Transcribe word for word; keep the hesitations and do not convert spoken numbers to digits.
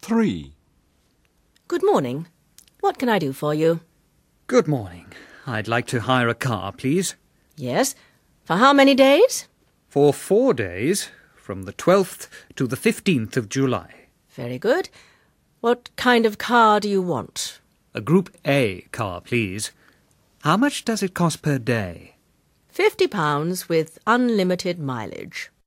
three. Good morning. What can I do for you? Good morning. I'd like to hire a car, please. Yes. For how many days? For four days, from the twelfth to the fifteenth of July. Very good. What kind of car do you want? A Group A car, please. How much does it cost per day? Fifty pounds with unlimited mileage.